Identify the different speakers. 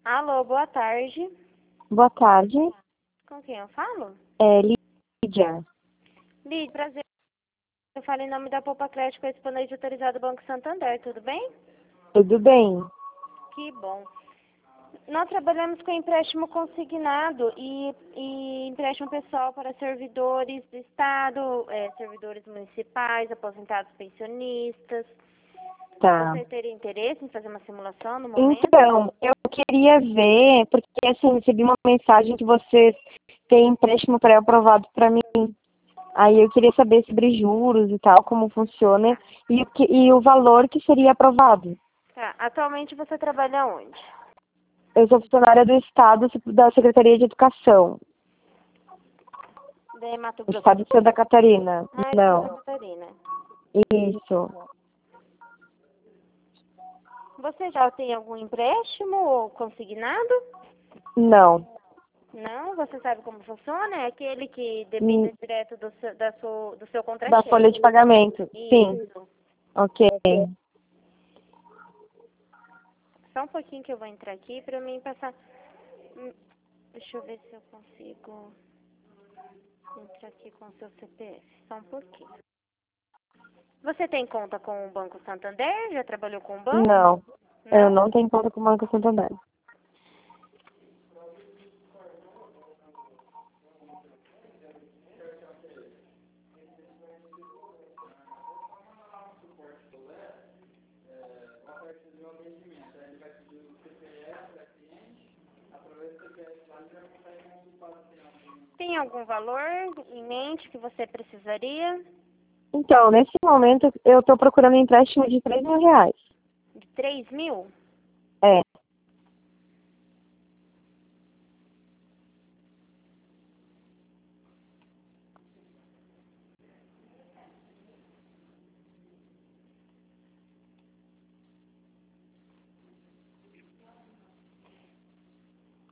Speaker 1: Alô, boa tarde.
Speaker 2: Boa tarde.
Speaker 1: Com quem eu falo?
Speaker 2: É Lídia.
Speaker 1: Lid, prazer. Eu falo em nome da Poupa Crédito com exponente autorizado do Banco Santander, tudo bem?
Speaker 2: Tudo bem?
Speaker 1: Que bom. Nós trabalhamos com empréstimo consignado e empréstimo pessoal para servidores do Estado, servidores municipais, aposentados pensionistas.
Speaker 2: Tá.
Speaker 1: Você teria interesse em fazer uma simulação no momento?
Speaker 2: Então, eu queria ver, porque assim, recebi uma mensagem que vocês têm empréstimo pré-aprovado para mim. Aí eu queria saber sobre juros e tal, como funciona e o valor que seria aprovado.
Speaker 1: Tá. Atualmente você trabalha onde?
Speaker 2: Eu sou funcionária do Estado, da Secretaria de Educação,
Speaker 1: De Mato
Speaker 2: do
Speaker 1: Grosso
Speaker 2: Estado
Speaker 1: do
Speaker 2: de Santa
Speaker 1: Sul?
Speaker 2: Catarina.
Speaker 1: Ah, de Santa
Speaker 2: Não,
Speaker 1: Catarina.
Speaker 2: isso.
Speaker 1: Você já tem algum empréstimo ou consignado?
Speaker 2: Não.
Speaker 1: Não? Você sabe como funciona? É aquele que
Speaker 2: Hum,
Speaker 1: depende direto do seu
Speaker 2: Da folha
Speaker 1: contra-cheque.
Speaker 2: de pagamento. Sim.
Speaker 1: Isso.
Speaker 2: Ok.
Speaker 1: Só um pouquinho que eu vou entrar aqui para mim passar. Deixa eu ver se eu consigo entrar aqui com o seu CPF. Só um pouquinho. Você tem conta com o Banco Santander? Já trabalhou com o banco?
Speaker 2: Não. Eu
Speaker 1: Não?
Speaker 2: não tenho conta com o Banco Santander.
Speaker 1: Tem algum valor em mente que você precisaria?
Speaker 2: Então, nesse momento, eu estou procurando um empréstimo de R$ 3.000.
Speaker 1: De 3.000?
Speaker 2: É.